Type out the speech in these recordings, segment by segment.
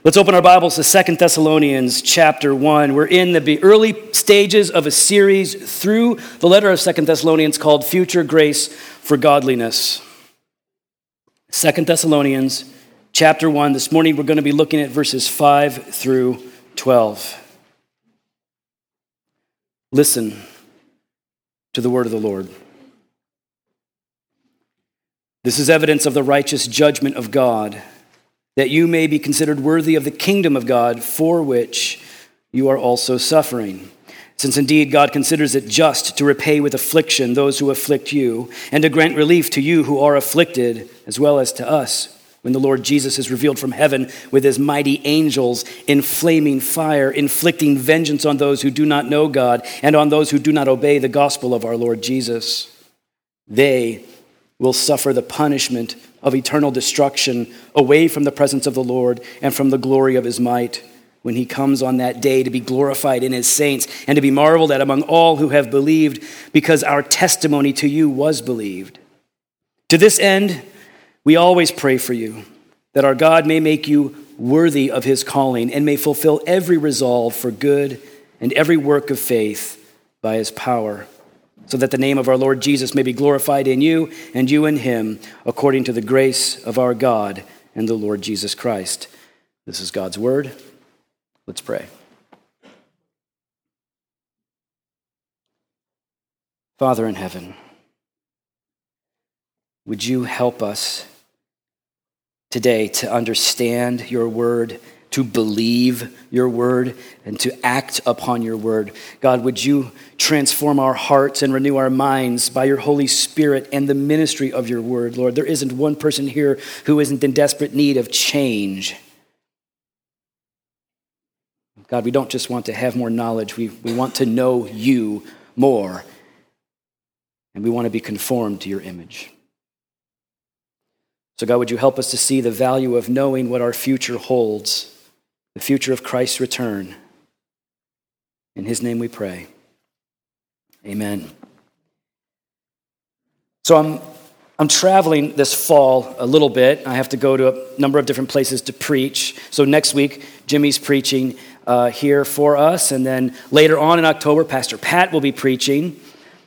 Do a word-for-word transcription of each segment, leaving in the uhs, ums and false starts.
Let's open our Bibles to Second Thessalonians chapter one. We're in the early stages of a series through the letter of Second Thessalonians called Future Grace for Godliness. Second Thessalonians chapter one. This morning we're going to be looking at verses five through twelve. Listen to the word of the Lord. This is evidence of the righteous judgment of God, that you may be considered worthy of the kingdom of God, for which you are also suffering. Since indeed God considers it just to repay with affliction those who afflict you, and to grant relief to you who are afflicted, as well as to us, when the Lord Jesus is revealed from heaven with his mighty angels in flaming fire, inflicting vengeance on those who do not know God, and on those who do not obey the gospel of our Lord Jesus. They will suffer the punishment of eternal destruction away from the presence of the Lord and from the glory of his might, when he comes on that day to be glorified in his saints and to be marveled at among all who have believed, because our testimony to you was believed. To this end, we always pray for you, that our God may make you worthy of his calling and may fulfill every resolve for good and every work of faith by his power, so that the name of our Lord Jesus may be glorified in you and you in him, according to the grace of our God and the Lord Jesus Christ. This is God's word. Let's pray. Father in heaven, would you help us today to understand your word, to believe your word, and to act upon your word. God, would you transform our hearts and renew our minds by your Holy Spirit and the ministry of your word, Lord. There isn't one person here who isn't in desperate need of change. God, we don't just want to have more knowledge. We, we want to know you more. And we want to be conformed to your image. So God, would you help us to see the value of knowing what our future holds, the future of Christ's return. In his name we pray. Amen. So I'm I'm traveling this fall a little bit. I have to go to a number of different places to preach. So next week, Jimmy's preaching uh, here for us. And then later on in October, Pastor Pat will be preaching.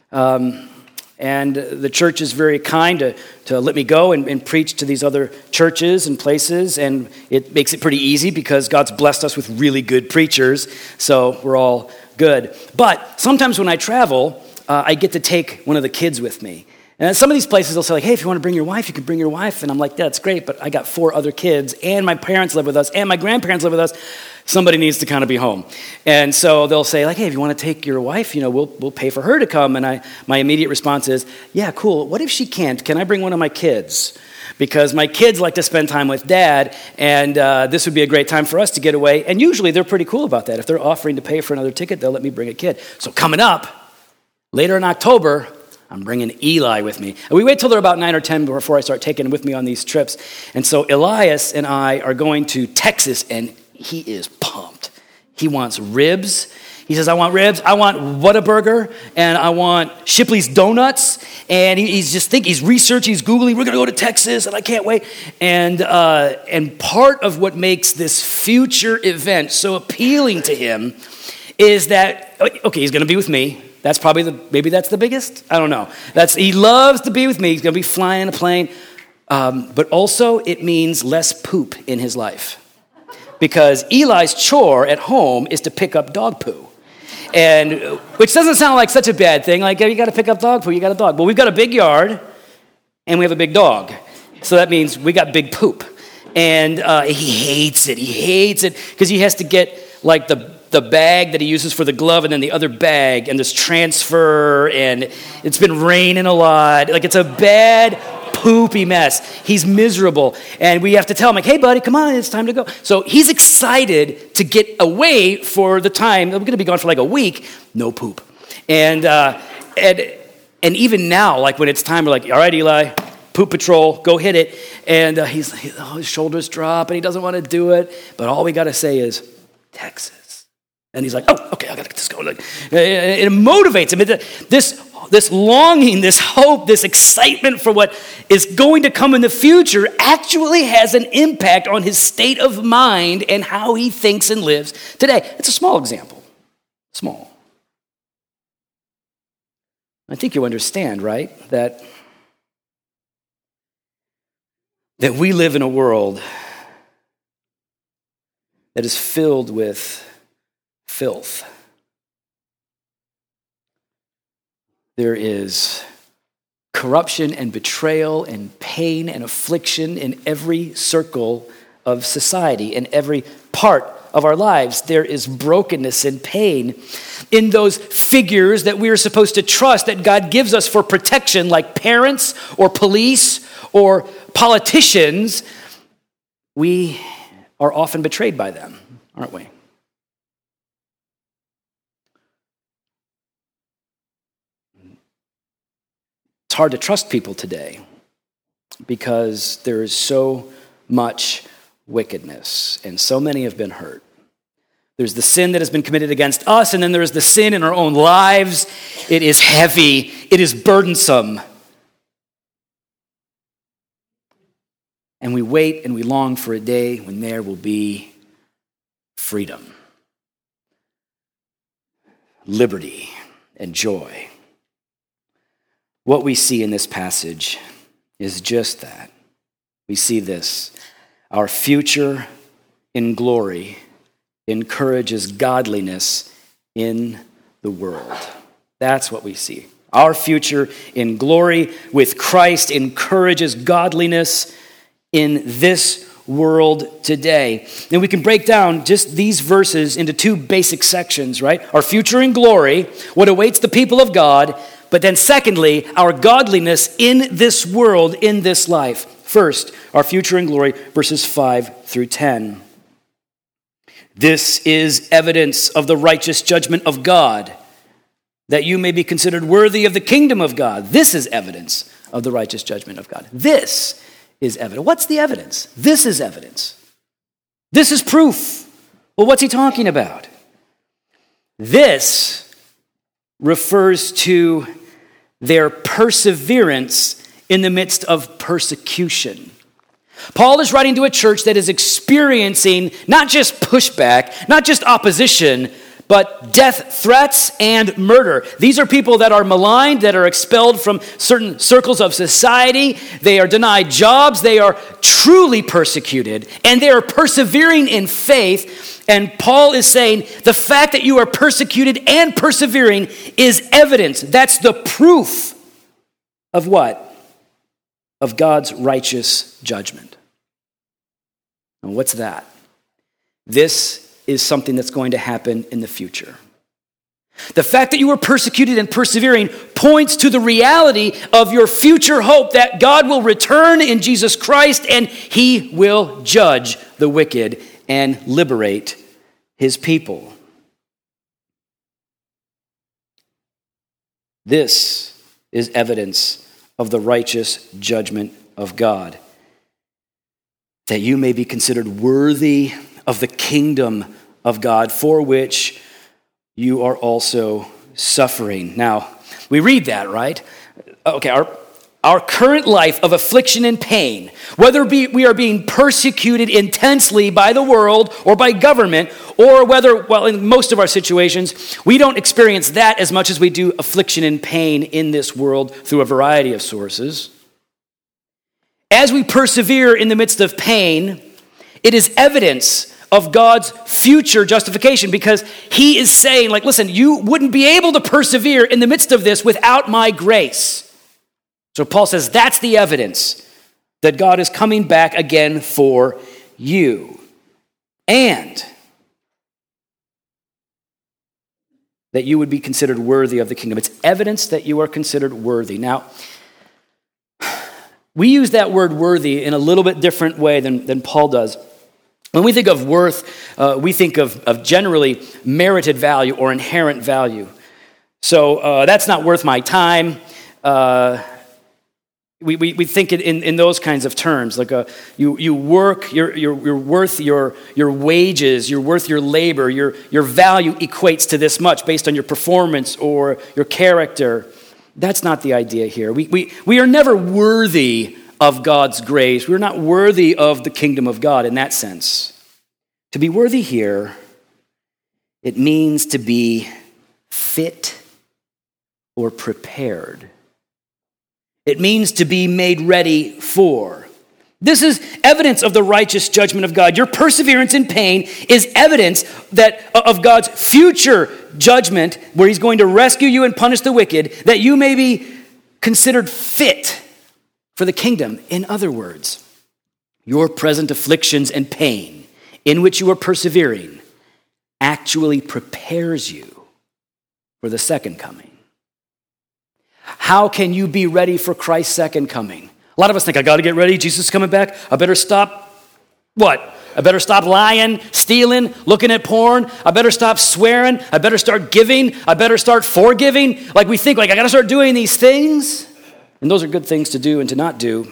Um, and the church is very kind to, to let me go and, and preach to these other churches and places. And it makes it pretty easy because God's blessed us with really good preachers. So we're all good. But sometimes when I travel, uh, I get to take one of the kids with me. And some of these places, they'll say, like, hey, if you want to bring your wife, you can bring your wife. And I'm like, that's great, but I got four other kids, and my parents live with us, and my grandparents live with us. Somebody needs to kind of be home. And so they'll say, like, hey, if you want to take your wife, you know, we'll we'll pay for her to come. And I, my immediate response is, yeah, cool. What if she can't? Can I bring one of my kids? Because my kids like to spend time with dad, and uh, this would be a great time for us to get away. And usually they're pretty cool about that. If they're offering to pay for another ticket, they'll let me bring a kid. So coming up, later in October, I'm bringing Eli with me. And we wait till they're about nine or ten before I start taking him with me on these trips. And so Elias and I are going to Texas, and he is pumped. He wants ribs. He says, I want ribs, I want Whataburger, and I want Shipley's Donuts. And he, he's just thinking, he's researching, he's Googling, we're going to go to Texas, and I can't wait. And uh, and part of what makes this future event so appealing to him is that, okay, he's going to be with me. That's probably the, maybe that's the biggest. I don't know. That's he loves to be with me. He's going to be flying a plane. Um, but also it means less poop in his life. Because Eli's chore at home is to pick up dog poo. And which doesn't sound like such a bad thing. Like, you got to pick up dog poo, you got a dog. Well, we've got a big yard and we have a big dog. So that means we got big poop. And uh, he hates it. He hates it because he has to get like the the bag that he uses for the glove and then the other bag, and this transfer, and it's been raining a lot. Like, it's a bad, poopy mess. He's miserable. And we have to tell him, like, hey, buddy, come on, it's time to go. So he's excited to get away for the time. We're going to be gone for like a week. No poop. And, uh, and, and even now, like when it's time, we're like, all right, Eli, poop patrol, go hit it. And uh, he's, he, oh, his shoulders drop and he doesn't want to do it. But all we got to say is, Texas. And he's like, oh, okay, I got to get this going. Like, it motivates him. This this longing, this hope, this excitement for what is going to come in the future actually has an impact on his state of mind and how he thinks and lives today. It's a small example. Small. I think you understand, right, that, that we live in a world that is filled with filth. There is corruption and betrayal and pain and affliction in every circle of society, in every part of our lives. There is brokenness and pain in those figures that we are supposed to trust that God gives us for protection, like parents or police or politicians. We are often betrayed by them, aren't we? It's hard to trust people today because there is so much wickedness and so many have been hurt. There's the sin that has been committed against us, and then there is the sin in our own lives. It is heavy. It is burdensome. And we wait and we long for a day when there will be freedom, liberty, and joy. What we see in this passage is just that. We see this. Our future in glory encourages godliness in the world. That's what we see. Our future in glory with Christ encourages godliness in this world today. And we can break down just these verses into two basic sections, right? Our future in glory, what awaits the people of God, but then secondly, our godliness in this world, in this life. First, our future in glory, verses five through ten. This is evidence of the righteous judgment of God, that you may be considered worthy of the kingdom of God. This is evidence of the righteous judgment of God. This is evidence. What's the evidence? This is evidence. This is proof. Well, what's he talking about? This refers to their perseverance in the midst of persecution. Paul is writing to a church that is experiencing not just pushback, not just opposition, but death threats and murder. These are people that are maligned, that are expelled from certain circles of society. They are denied jobs. They are truly persecuted, and they are persevering in faith. And Paul is saying the fact that you are persecuted and persevering is evidence. That's the proof of what? Of God's righteous judgment. And what's that? This is something that's going to happen in the future. The fact that you are persecuted and persevering points to the reality of your future hope that God will return in Jesus Christ and he will judge the wicked and liberate his people. This is evidence of the righteous judgment of God, that you may be considered worthy of the kingdom of God, for which you are also suffering. Now, we read that, right? Okay, our, our current life of affliction and pain, whether be, we are being persecuted intensely by the world or by government, or whether, well, in most of our situations, we don't experience that as much as we do affliction and pain in this world through a variety of sources. As we persevere in the midst of pain, it is evidence of God's future justification, because he is saying, like, listen, you wouldn't be able to persevere in the midst of this without my grace. So Paul says that's the evidence that God is coming back again for you. And that you would be considered worthy of the kingdom. It's evidence that you are considered worthy. Now, we use that word worthy in a little bit different way than, than Paul does. When we think of worth, uh, we think of, of generally merited value or inherent value. So uh, that's not worth my time. Uh, we, we we think it in, in those kinds of terms. Like a, you you work, you're, you're, you're worth your your wages, you're worth your labor, your, your value equates to this much based on your performance or your character. That's not the idea here. We, we, we are never worthy of God's grace. We're not worthy of the kingdom of God in that sense. To be worthy here, it means to be fit or prepared. It means to be made ready for. This is evidence of the righteous judgment of God. Your perseverance in pain is evidence that of God's future judgment, where he's going to rescue you and punish the wicked, that you may be considered fit for the kingdom. In other words, your present afflictions and pain in which you are persevering actually prepares you for the second coming. How can you be ready for Christ's second coming? A lot of us think, I got to get ready. Jesus is coming back. I better stop, what? I better stop lying, stealing, looking at porn. I better stop swearing. I better start giving. I better start forgiving. Like we think, like I got to start doing these things. And those are good things to do and to not do.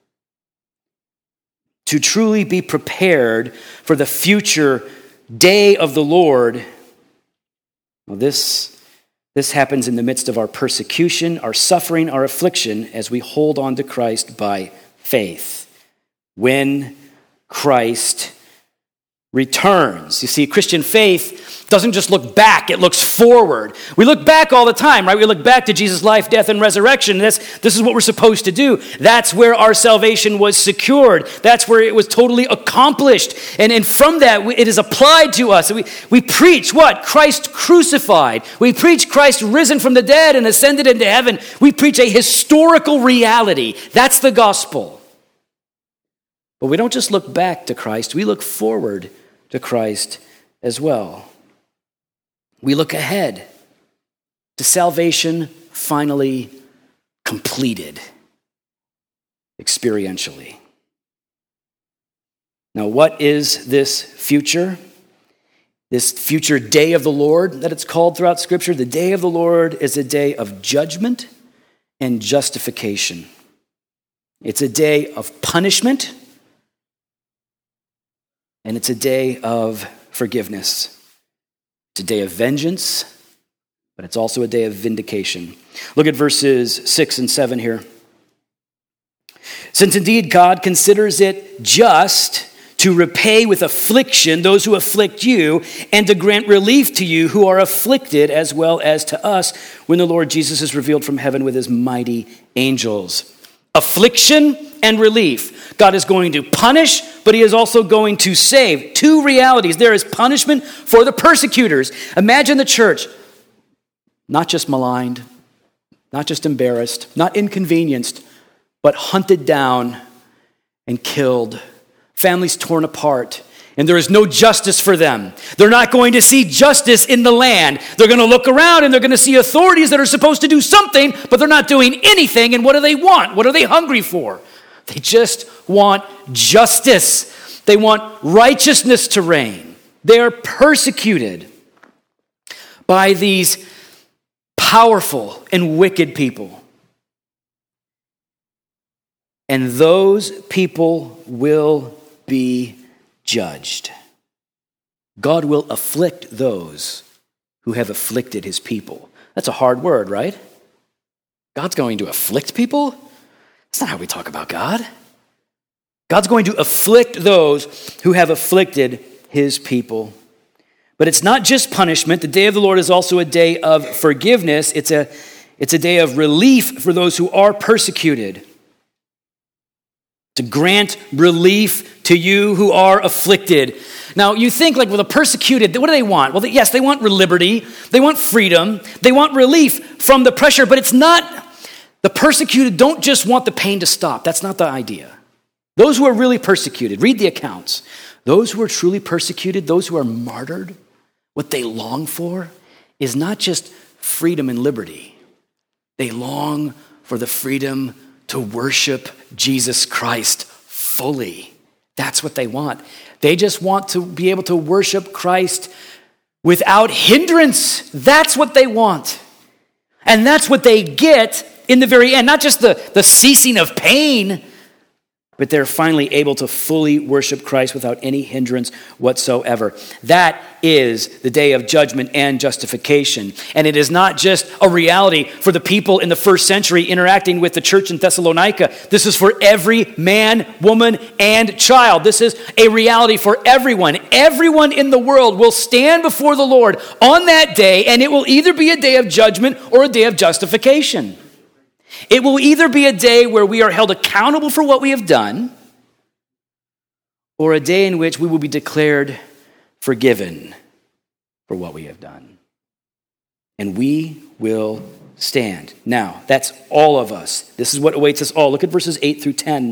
To truly be prepared for the future day of the Lord, well, this This happens in the midst of our persecution, our suffering, our affliction, as we hold on to Christ by faith. When Christ returns. You see, Christian faith doesn't just look back, it looks forward. We look back all the time, right? We look back to Jesus' life, death, and resurrection. This, this is what we're supposed to do. That's where our salvation was secured. That's where it was totally accomplished. And, and from that, it is applied to us. We, we preach what? Christ crucified. We preach Christ risen from the dead and ascended into heaven. We preach a historical reality. That's the gospel. But we don't just look back to Christ, we look forward to Christ as well. We look ahead to salvation finally completed experientially. Now, what is this future? This future day of the Lord that it's called throughout Scripture? The day of the Lord is a day of judgment and justification. It's a day of punishment, and it's a day of forgiveness. It's a day of vengeance, but it's also a day of vindication. Look at verses six and seven here. Since indeed God considers it just to repay with affliction those who afflict you, and to grant relief to you who are afflicted, as well as to us when the Lord Jesus is revealed from heaven with his mighty angels. Affliction and relief. God is going to punish, but he is also going to save. Two realities. There is punishment for the persecutors. Imagine the church, not just maligned, not just embarrassed, not inconvenienced, but hunted down and killed. Families torn apart. And there is no justice for them. They're not going to see justice in the land. They're going to look around and they're going to see authorities that are supposed to do something, but they're not doing anything. And what do they want? What are they hungry for? They just want justice. They want righteousness to reign. They are persecuted by these powerful and wicked people. And those people will be judged. God will afflict those who have afflicted his people. That's a hard word, right? God's going to afflict people? That's not how we talk about God. God's going to afflict those who have afflicted his people. But it's not just punishment. The day of the Lord is also a day of forgiveness. It's a, it's a day of relief for those who are persecuted. To grant relief to you who are afflicted. Now, you think like, well, the persecuted, what do they want? Well, yes, they want liberty. They want freedom. They want relief from the pressure, but it's not, the persecuted don't just want the pain to stop. That's not the idea. Those who are really persecuted, read the accounts. Those who are truly persecuted, those who are martyred, what they long for is not just freedom and liberty. They long for the freedom to worship Jesus Christ fully. That's what they want. They just want to be able to worship Christ without hindrance. That's what they want. And that's what they get in the very end. Not just the, the ceasing of pain, but they're finally able to fully worship Christ without any hindrance whatsoever. That is the day of judgment and justification. And it is not just a reality for the people in the first century interacting with the church in Thessalonica. This is for every man, woman, and child. This is a reality for everyone. Everyone in the world will stand before the Lord on that day, and it will either be a day of judgment or a day of justification. It will either be a day where we are held accountable for what we have done, or a day in which we will be declared forgiven for what we have done. And we will stand. Now, that's all of us. This is what awaits us all. Look at verses eight through ten.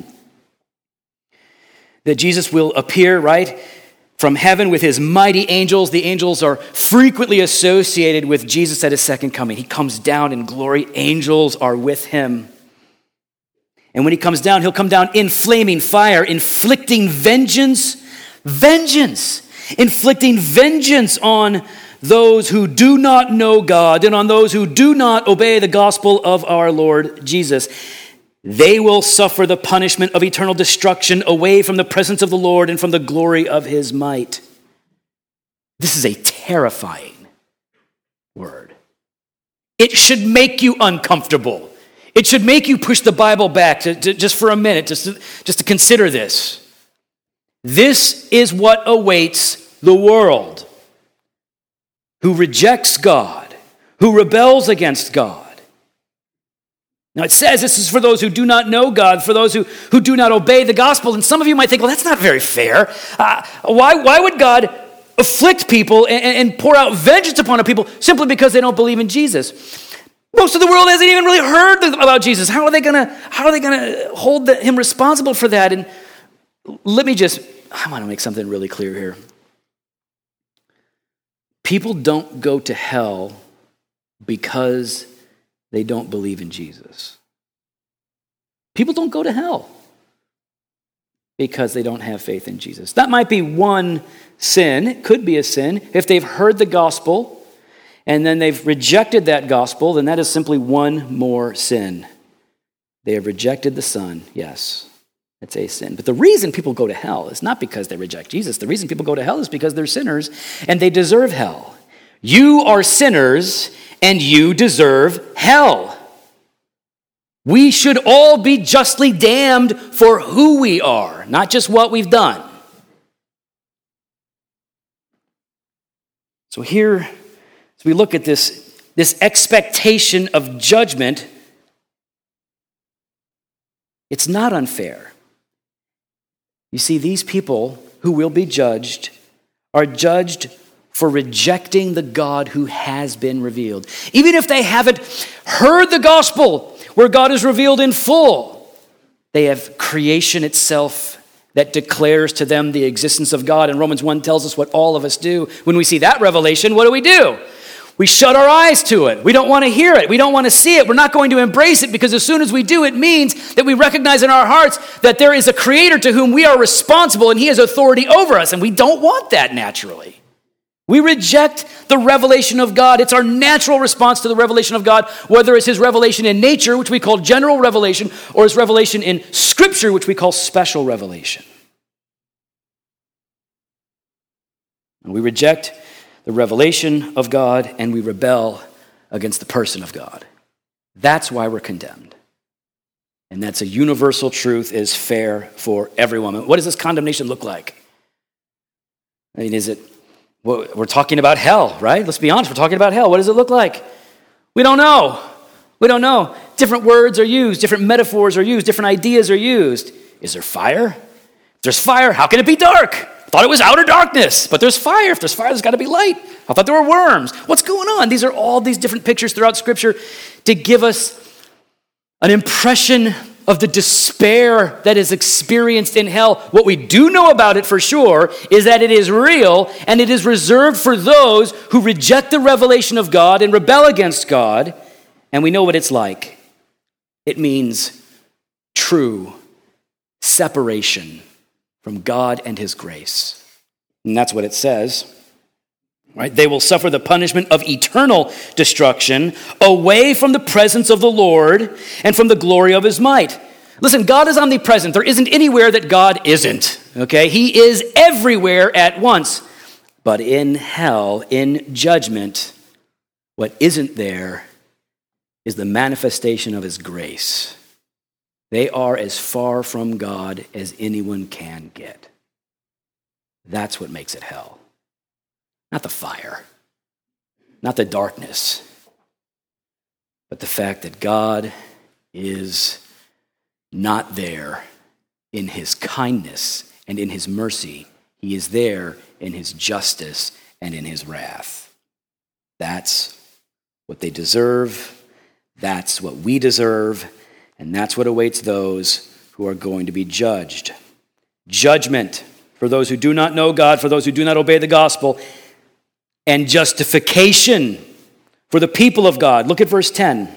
That Jesus will appear, right, from heaven with his mighty angels. The angels are frequently associated with Jesus at his second coming. He comes down in glory. Angels are with him. And when he comes down, he'll come down in flaming fire, inflicting vengeance, vengeance, inflicting vengeance on those who do not know God and on those who do not obey the gospel of our Lord Jesus. They will suffer the punishment of eternal destruction away from the presence of the Lord and from the glory of his might. This is a terrifying word. It should make you uncomfortable. It should make you push the Bible back to, to, just for a minute, just to, just to consider this. This is what awaits the world who rejects God, who rebels against God. Now it says this is for those who do not know God, for those who, who do not obey the gospel. And some of you might think, well, that's not very fair. Uh, why, why would God afflict people and, and pour out vengeance upon people simply because they don't believe in Jesus? Most of the world hasn't even really heard about Jesus. How are they gonna, how are they gonna hold the, him responsible for that? And let me just, I want to make something really clear here. People don't go to hell because they don't believe in Jesus. People don't go to hell because they don't have faith in Jesus. That might be one sin. It could be a sin. If they've heard the gospel and then they've rejected that gospel, then that is simply one more sin. They have rejected the Son. Yes, it's a sin. But the reason people go to hell is not because they reject Jesus. The reason people go to hell is because they're sinners and they deserve hell. You are sinners and you deserve hell. We should all be justly damned for who we are, not just what we've done. So here, as we look at this, this expectation of judgment, it's not unfair. You see, these people who will be judged are judged for rejecting the God who has been revealed. Even if they haven't heard the gospel where God is revealed in full, they have creation itself that declares to them the existence of God. And Romans one tells us what all of us do. When we see that revelation, what do we do? We shut our eyes to it. We don't want to hear it. We don't want to see it. We're not going to embrace it because as soon as we do, it means that we recognize in our hearts that there is a creator to whom we are responsible and he has authority over us. And we don't want that naturally. We reject the revelation of God. It's our natural response to the revelation of God, whether it's his revelation in nature, which we call general revelation, or his revelation in Scripture, which we call special revelation. And we reject the revelation of God, and we rebel against the person of God. That's why we're condemned. And that's a universal truth, is fair for everyone. What does this condemnation look like? I mean, is it We're talking about hell, right? Let's be honest. We're talking about hell. What does it look like? We don't know. We don't know. Different words are used. Different metaphors are used. Different ideas are used. Is there fire? If there's fire, how can it be dark? I thought it was outer darkness, but there's fire. If there's fire, there's got to be light. I thought there were worms. What's going on? These are all these different pictures throughout Scripture to give us an impression of the despair that is experienced in hell. What we do know about it for sure is that it is real and it is reserved for those who reject the revelation of God and rebel against God. And we know what it's like. It means true separation from God and his grace. And that's what it says. Right? They will suffer the punishment of eternal destruction away from the presence of the Lord and from the glory of his might. Listen, God is omnipresent. There isn't anywhere that God isn't, okay? He is everywhere at once. But in hell, in judgment, what isn't there is the manifestation of his grace. They are as far from God as anyone can get. That's what makes it hell. Not the fire, not the darkness, but the fact that God is not there in his kindness and in his mercy. He is there in his justice and in his wrath. That's what they deserve. That's what we deserve. And that's what awaits those who are going to be judged. Judgment for those who do not know God, for those who do not obey the gospel, and justification for the people of God. Look at verse ten.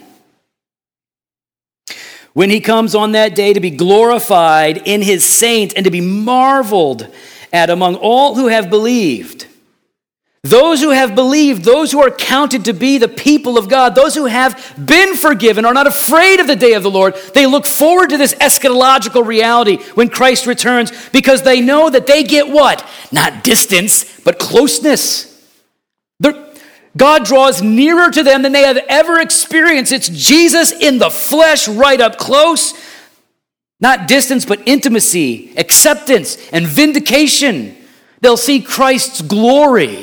When he comes on that day to be glorified in his saints and to be marveled at among all who have believed. Those who have believed, those who are counted to be the people of God, those who have been forgiven are not afraid of the day of the Lord. They look forward to this eschatological reality when Christ returns because they know that they get what? Not distance, but closeness. They're, God draws nearer to them than they have ever experienced. It's Jesus in the flesh right up close. Not distance, but intimacy, acceptance, and vindication. They'll see Christ's glory.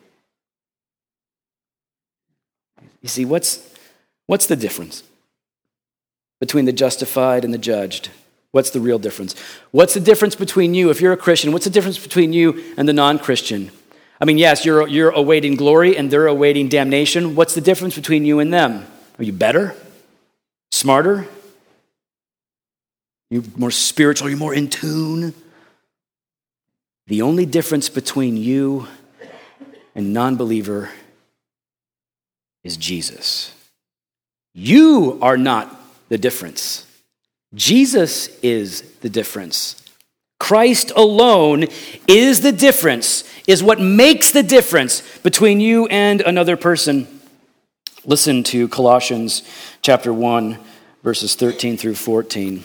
You see, what's, what's the difference between the justified and the judged? What's the real difference? What's the difference between you, if you're a Christian, what's the difference between you and the non-Christian? I mean, yes, you're, you're awaiting glory and they're awaiting damnation. What's the difference between you and them? Are you better? Smarter? Are you more spiritual? Are you more in tune? The only difference between you and non-believer is Jesus. You are not the difference. Jesus is the difference. Christ alone is the difference, is what makes the difference between you and another person. Listen to Colossians chapter one, verses thirteen through fourteen.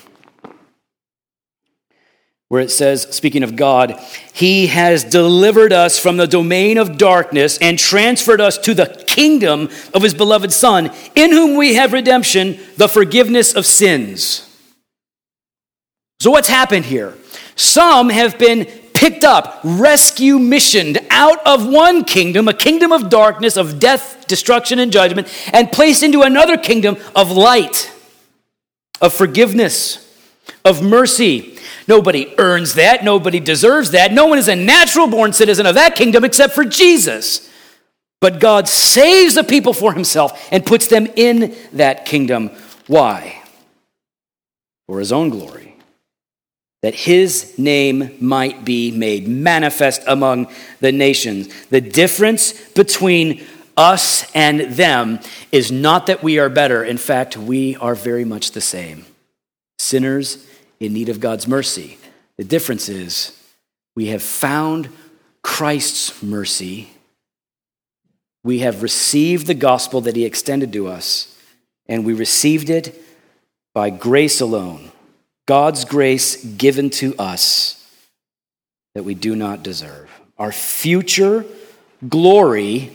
Where it says, speaking of God, he has delivered us from the domain of darkness and transferred us to the kingdom of his beloved Son, in whom we have redemption, the forgiveness of sins. So what's happened here? Some have been picked up, rescue missioned out of one kingdom, a kingdom of darkness, of death, destruction, and judgment, and placed into another kingdom of light, of forgiveness, of mercy. Nobody earns that. Nobody deserves that. No one is a natural born citizen of that kingdom except for Jesus. But God saves the people for himself and puts them in that kingdom. Why? For his own glory. That his name might be made manifest among the nations. The difference between us and them is not that we are better. In fact, we are very much the same. Sinners in need of God's mercy. The difference is we have found Christ's mercy. We have received the gospel that he extended to us, and we received it by grace alone. God's grace given to us that we do not deserve. Our future glory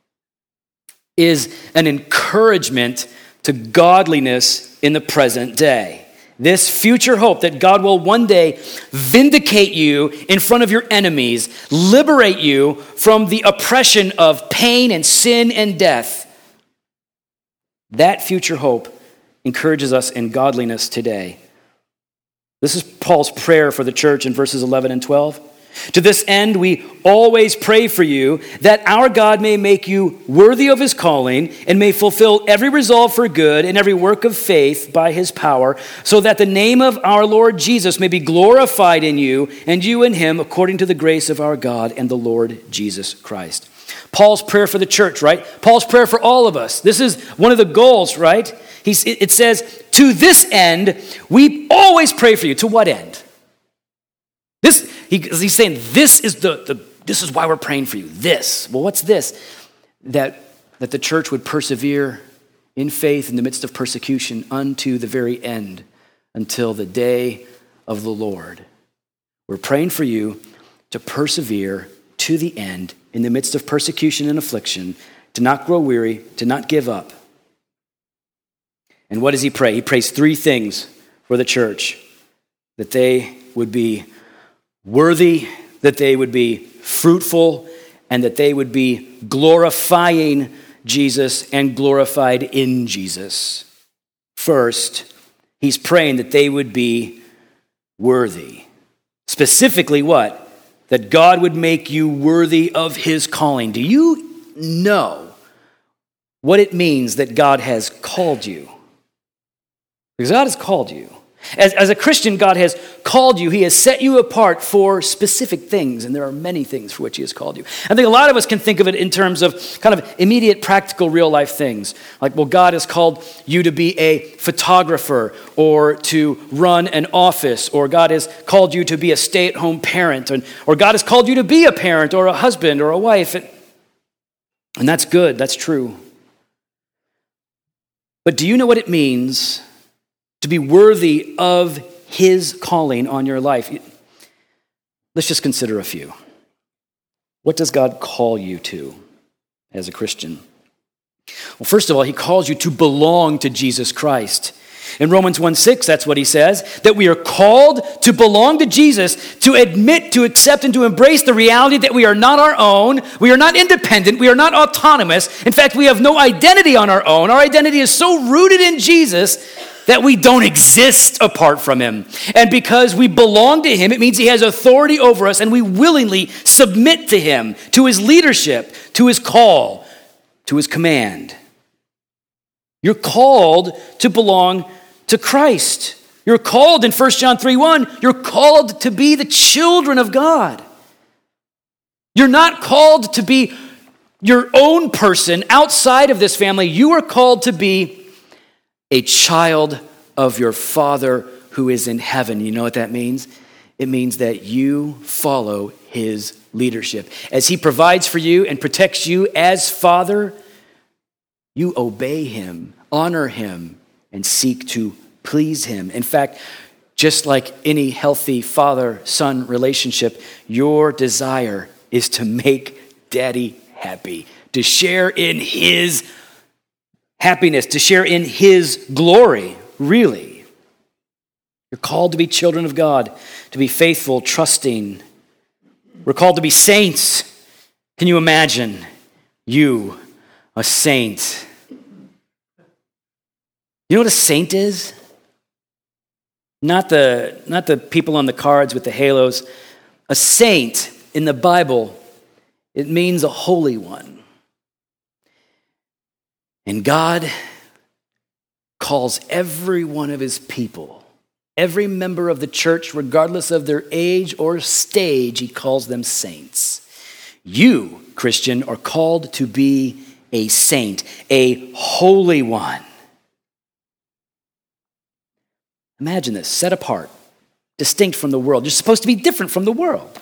is an encouragement to godliness in the present day. This future hope that God will one day vindicate you in front of your enemies, liberate you from the oppression of pain and sin and death. That future hope encourages us in godliness today. This is Paul's prayer for the church in verses eleven and twelve. To this end, we always pray for you that our God may make you worthy of his calling and may fulfill every resolve for good and every work of faith by his power, so that the name of our Lord Jesus may be glorified in you and you in him according to the grace of our God and the Lord Jesus Christ. Paul's prayer for the church, right? Paul's prayer for all of us. This is one of the goals, right? He's, it says, to this end, we always pray for you. To what end? This, he, he's saying, this is the, the this is why we're praying for you. This. Well, what's this? That, that the church would persevere in faith in the midst of persecution unto the very end until the day of the Lord. We're praying for you to persevere to the end in the midst of persecution and affliction, to not grow weary, to not give up. And what does he pray? He prays three things for the church: that they would be worthy, that they would be fruitful, and that they would be glorifying Jesus and glorified in Jesus. First, he's praying that they would be worthy. Specifically what? That God would make you worthy of his calling. Do you know what it means that God has called you? Because God has called you. As, as a Christian, God has called you. He has set you apart for specific things, and there are many things for which he has called you. I think a lot of us can think of it in terms of kind of immediate, practical, real-life things. Like, well, God has called you to be a photographer or to run an office, or God has called you to be a stay-at-home parent, and, or God has called you to be a parent or a husband or a wife. And, and that's good. That's true. But do you know what it means to be worthy of his calling on your life? Let's just consider a few. What does God call you to as a Christian? Well, first of all, he calls you to belong to Jesus Christ. In Romans one six, that's what he says, that we are called to belong to Jesus, to admit, to accept, and to embrace the reality that we are not our own, we are not independent, we are not autonomous. In fact, we have no identity on our own. Our identity is so rooted in Jesus that we don't exist apart from him. And because we belong to him, it means he has authority over us, and we willingly submit to him, to his leadership, to his call, to his command. You're called to belong to Christ. You're called in First John three one, you're called to be the children of God. You're not called to be your own person outside of this family. You are called to be a child of your Father who is in heaven. You know what that means? It means that you follow his leadership. As he provides for you and protects you as Father, you obey him, honor him, and seek to please him. In fact, just like any healthy father-son relationship, your desire is to make daddy happy, to share in his happiness, to share in his glory, really. You're called to be children of God, to be faithful, trusting. We're called to be saints. Can you imagine you, a saint? You know what a saint is? Not the, not the people on the cards with the halos. A saint in the Bible, it means a holy one. And God calls every one of his people, every member of the church, regardless of their age or stage, he calls them saints. You, Christian, are called to be a saint, a holy one. Imagine this, set apart, distinct from the world. You're supposed to be different from the world.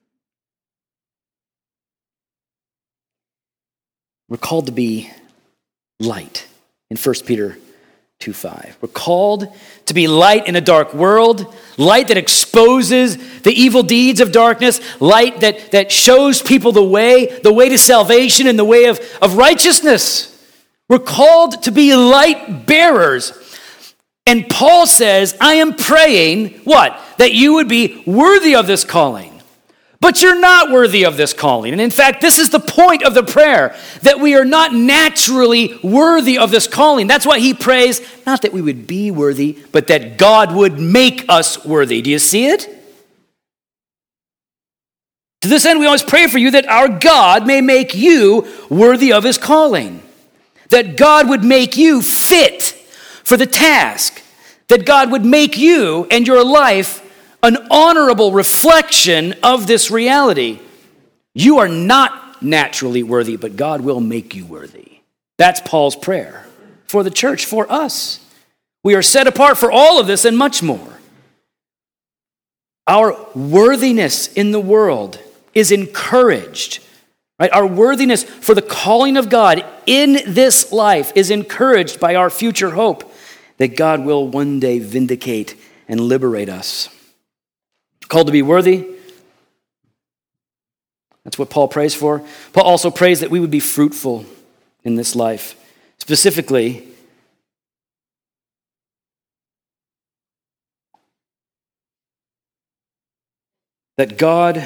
We're called to be light in First Peter two five. We're called to be light in a dark world, light that exposes the evil deeds of darkness, light that, that shows people the way, the way to salvation and the way of, of righteousness. We're called to be light bearers. And Paul says, I am praying, what? That you would be worthy of this calling. But you're not worthy of this calling. And in fact, this is the point of the prayer, that we are not naturally worthy of this calling. That's why he prays, not that we would be worthy, but that God would make us worthy. Do you see it? To this end, we always pray for you that our God may make you worthy of his calling. That God would make you fit for the task. That God would make you and your life an honorable reflection of this reality. You are not naturally worthy, but God will make you worthy. That's Paul's prayer for the church, for us. We are set apart for all of this and much more. Our worthiness in the world is encouraged, right? Our worthiness for the calling of God in this life is encouraged by our future hope that God will one day vindicate and liberate us. Called to be worthy. That's what Paul prays for. Paul also prays that we would be fruitful in this life. Specifically, that God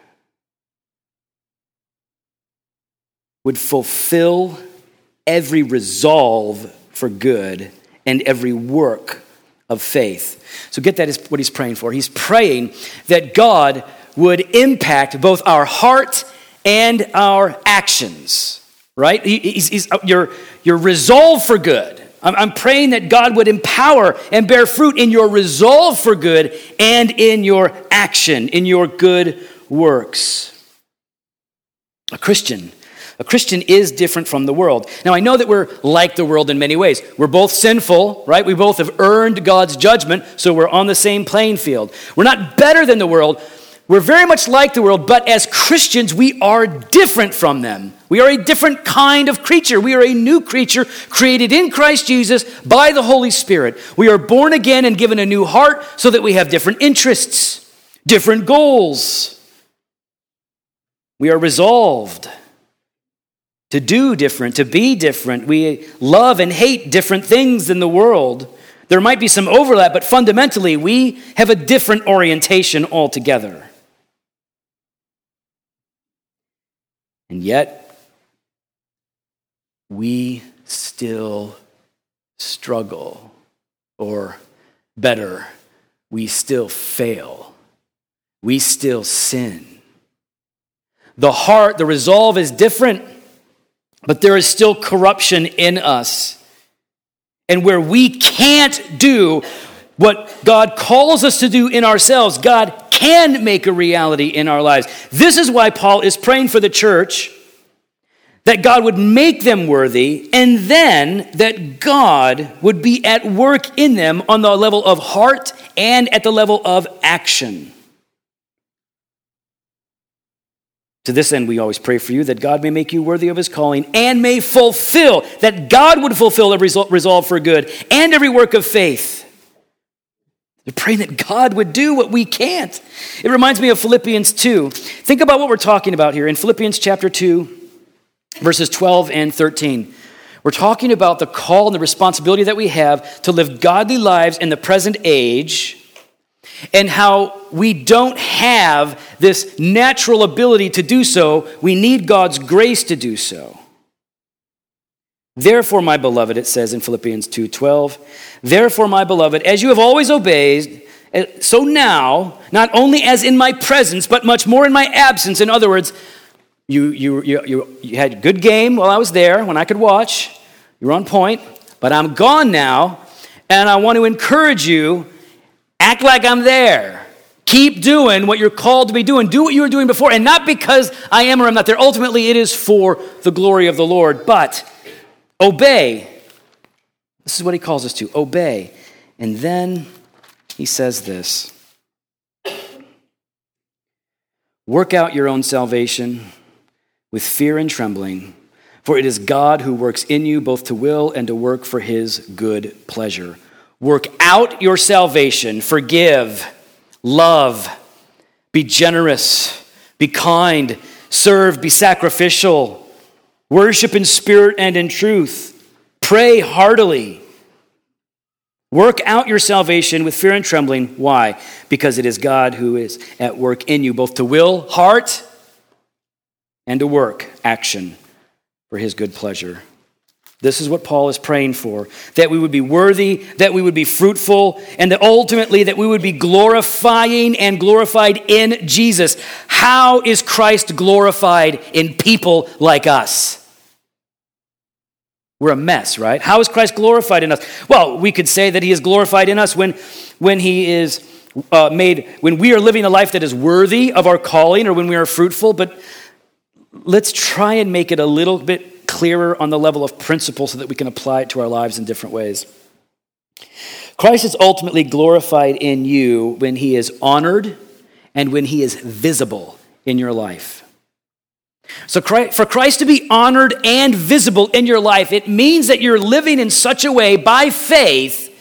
would fulfill every resolve for good and every work of faith. So get that is what he's praying for. He's praying that God would impact both our heart and our actions, right? He, he's, he's, your, your resolve for good. I'm, I'm praying that God would empower and bear fruit in your resolve for good and in your action, in your good works. A Christian A Christian is different from the world. Now, I know that we're like the world in many ways. We're both sinful, right? We both have earned God's judgment, so we're on the same playing field. We're not better than the world. We're very much like the world, but as Christians, we are different from them. We are a different kind of creature. We are a new creature created in Christ Jesus by the Holy Spirit. We are born again and given a new heart so that we have different interests, different goals. We are resolved to do different, to be different. We love and hate different things than the world. There might be some overlap, but fundamentally, we have a different orientation altogether. And yet, we still struggle, or better, we still fail. We still sin. The heart, the resolve is different. But there is still corruption in us. And where we can't do what God calls us to do in ourselves, God can make a reality in our lives. This is why Paul is praying for the church, that God would make them worthy, and then that God would be at work in them on the level of heart and at the level of action. To this end, we always pray for you that God may make you worthy of his calling and may fulfill, that God would fulfill every resolve for good and every work of faith. We're praying that God would do what we can't. It reminds me of Philippians two. Think about what we're talking about here in Philippians chapter two, verses twelve and thirteen. We're talking about the call and the responsibility that we have to live godly lives in the present age, and how we don't have this natural ability to do so. We need God's grace to do so. Therefore, my beloved, it says in Philippians two twelve, therefore, my beloved, as you have always obeyed, so now, not only as in my presence, but much more in my absence. In other words, you, you, you, you, you had a good game while I was there, when I could watch. You were on point, but I'm gone now, and I want to encourage you. Act like I'm there. Keep doing what you're called to be doing. Do what you were doing before. And not because I am or I'm not there. Ultimately, it is for the glory of the Lord. But obey. This is what he calls us to. Obey. And then he says this. Work out your own salvation with fear and trembling. For it is God who works in you both to will and to work for his good pleasure. Work out your salvation, forgive, love, be generous, be kind, serve, be sacrificial, worship in spirit and in truth, pray heartily. Work out your salvation with fear and trembling. Why? Because it is God who is at work in you, both to will, heart, and to work, action, for his good pleasure. This is what Paul is praying for, that we would be worthy, that we would be fruitful, and that ultimately that we would be glorifying and glorified in Jesus. How is Christ glorified in people like us? We're a mess, right? How is Christ glorified in us? Well, we could say that he is glorified in us when, when he is uh, made, when we are living a life that is worthy of our calling, or when we are fruitful, but let's try and make it a little bit clearer on the level of principle so that we can apply it to our lives in different ways. Christ is ultimately glorified in you when he is honored and when he is visible in your life. So for Christ to be honored and visible in your life, it means that you're living in such a way by faith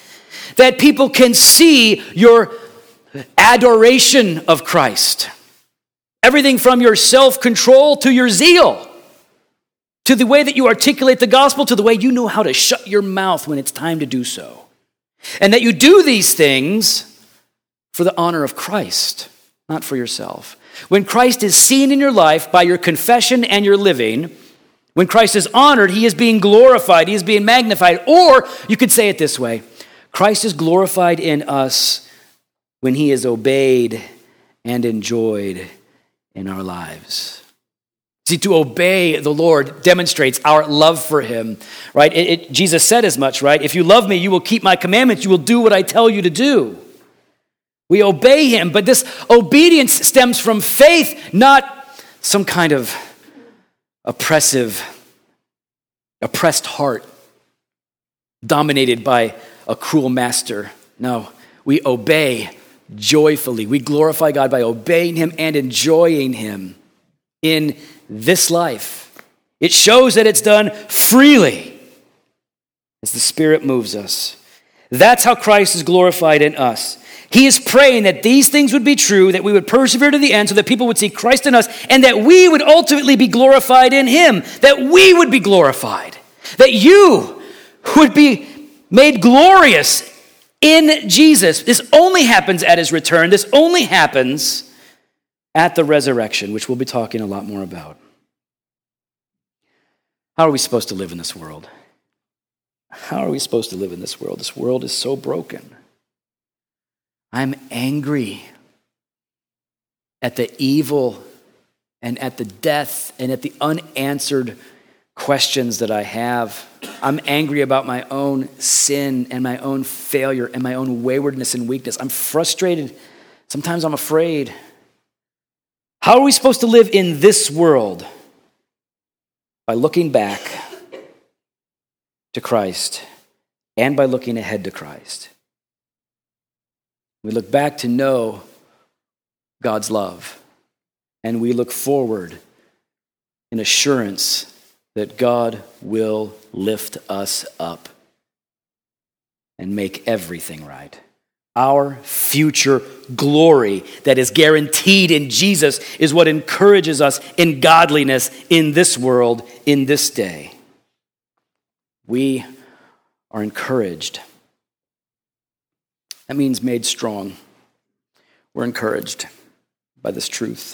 that people can see your adoration of Christ. Everything from your self-control to your zeal, to the way that you articulate the gospel, to the way you know how to shut your mouth when it's time to do so. And that you do these things for the honor of Christ, not for yourself. When Christ is seen in your life by your confession and your living, when Christ is honored, he is being glorified, he is being magnified. Or you could say it this way: Christ is glorified in us when he is obeyed and enjoyed in our lives. See, to obey the Lord demonstrates our love for him, right? It, it, Jesus said as much, right? If you love me, you will keep my commandments. You will do what I tell you to do. We obey him, but this obedience stems from faith, not some kind of oppressive, oppressed heart dominated by a cruel master. No, we obey joyfully. We glorify God by obeying him and enjoying him in this life. It shows that it's done freely as the Spirit moves us. That's how Christ is glorified in us. He is praying that these things would be true, that we would persevere to the end so that people would see Christ in us, and that we would ultimately be glorified in him, that we would be glorified, that you would be made glorious in Jesus. This only happens at his return. This only happens at the resurrection, which we'll be talking a lot more about. How are we supposed to live in this world? How are we supposed to live in this world? This world is so broken. I'm angry at the evil and at the death and at the unanswered questions that I have. I'm angry about my own sin and my own failure and my own waywardness and weakness. I'm frustrated. Sometimes I'm afraid. How are we supposed to live in this world? By looking back to Christ and by looking ahead to Christ. We look back to know God's love, and we look forward in assurance that God will lift us up and make everything right. Our future glory that is guaranteed in Jesus is what encourages us in godliness in this world, in this day. We are encouraged. That means made strong. We're encouraged by this truth.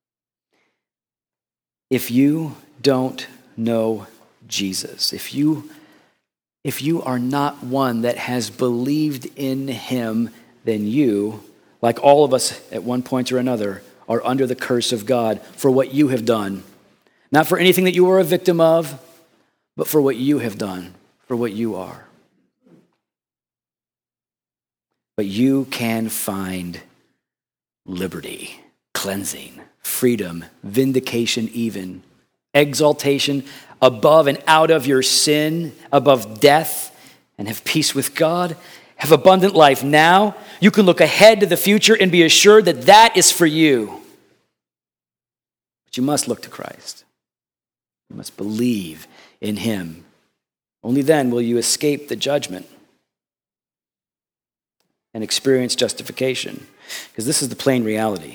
If you don't know Jesus, if you If you are not one that has believed in him, then you, like all of us at one point or another, are under the curse of God for what you have done. Not for anything that you were a victim of, but for what you have done, for what you are. But you can find liberty, cleansing, freedom, vindication even, exaltation above and out of your sin, above death, and have peace with God, have abundant life now. You can look ahead to the future and be assured that that is for you. But you must look to Christ. You must believe in him. Only then will you escape the judgment and experience justification. Because this is the plain reality.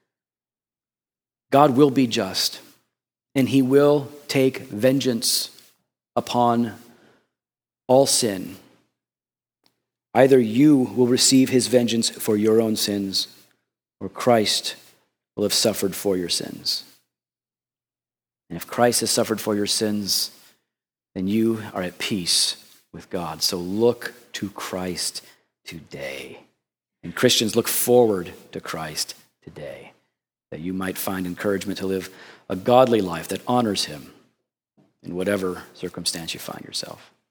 God will be just, and he will take vengeance upon all sin. Either you will receive his vengeance for your own sins, or Christ will have suffered for your sins. And if Christ has suffered for your sins, then you are at peace with God. So look to Christ today. And Christians, look forward to Christ today, that you might find encouragement to live a godly life that honors him in whatever circumstance you find yourself.